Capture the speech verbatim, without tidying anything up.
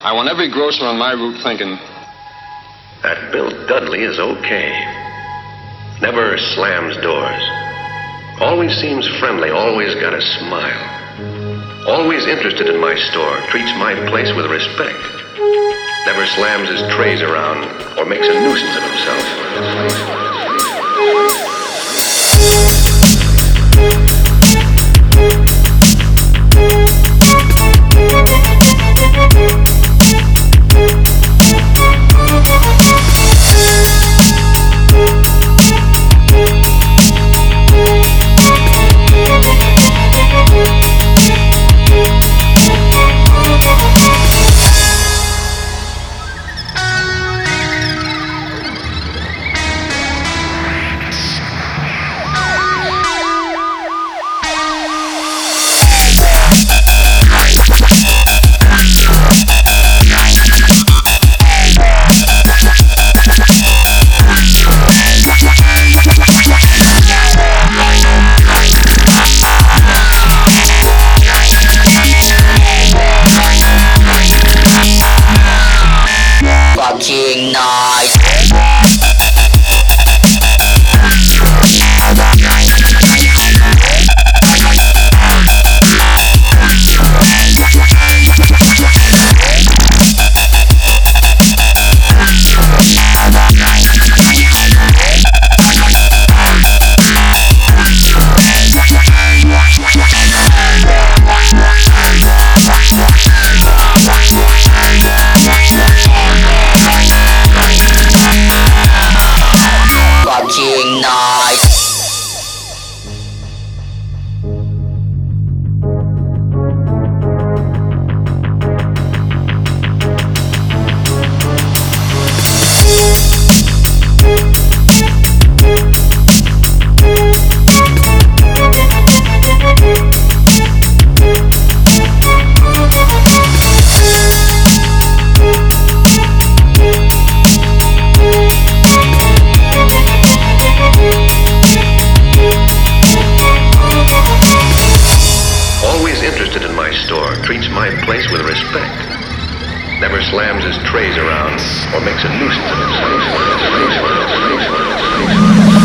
I want every grocer on my route thinking, that Bill Dudley is okay. Never slams doors. Always seems friendly, always got a smile. Always interested in my store, treats my place with respect. Never slams his trays around or makes a nuisance of himself. Fucking night. Fucking night. Interested in my store, treats my place with respect. Never slams his trays around or makes a nuisance of himself.